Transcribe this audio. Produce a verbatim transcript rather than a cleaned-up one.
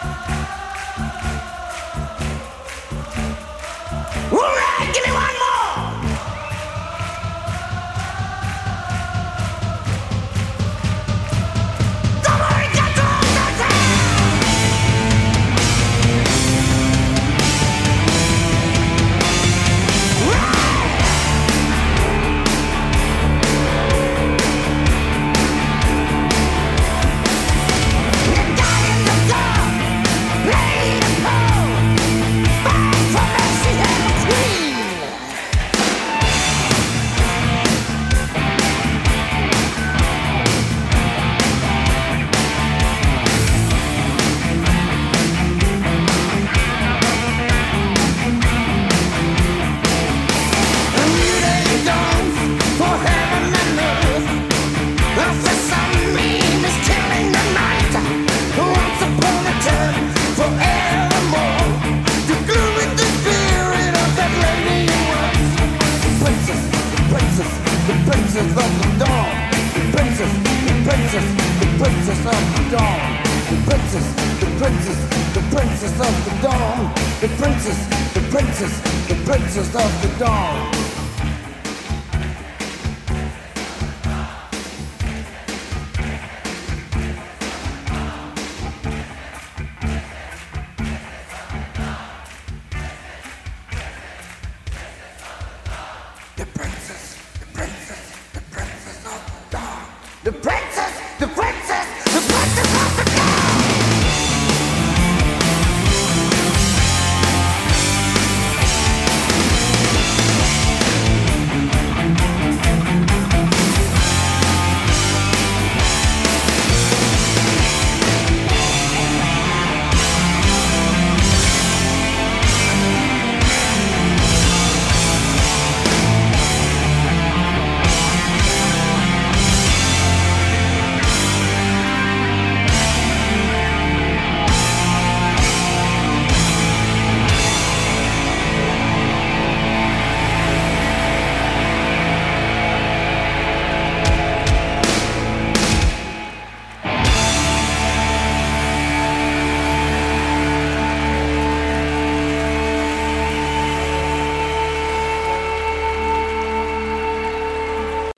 Alright, give me one more. Somebody control the sound. Right. You got in the dark, played a pole, fight for mercy and the queen. A new day dawns for heaven and earth. Professor Mean is killing the night. Once upon a time, forevermore, to glue with the spirit of that lady you was. The princess, the princess, the princess of the dawn. The princess, the princess, the princess of the dawn. The princess, the princess, the princess of the dawn. The princess, the princess, the princess of the dawn.